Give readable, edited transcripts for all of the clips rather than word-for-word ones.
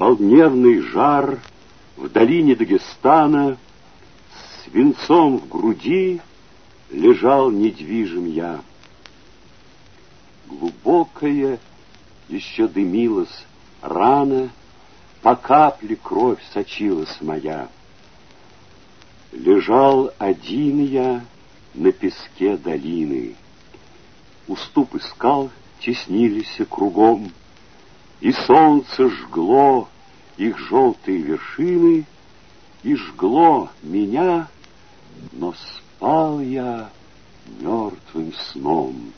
полдневный жар в долине Дагестана, с свинцом в груди лежал недвижим я. Глубокая еще дымилась рана, по капле кровь сочилась моя. Лежал один я на песке долины. Уступы скал теснились кругом, и солнце жгло их желтые вершины, и жгло меня, но спал я мертвым сном.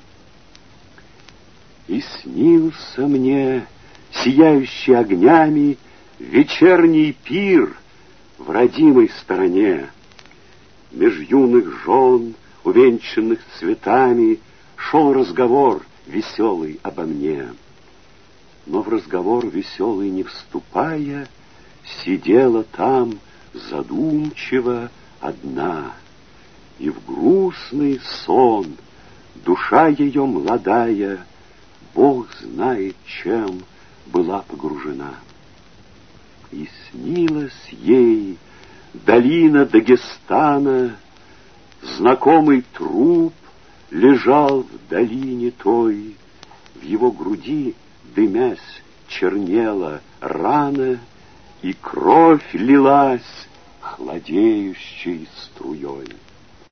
И снился мне, сияющий огнями, вечерний пир в родимой стороне. Меж юных жен, увенчанных цветами, шел разговор веселый обо мне. Но в разговор веселый не вступая, сидела там задумчиво одна, и в грустный сон душа ее молодая, Бог знает чем, была погружена. И снилась ей долина Дагестана, знакомый труп лежал в долине той, в его груди, дымясь, чернела рана, и кровь лилась хладеющей струей.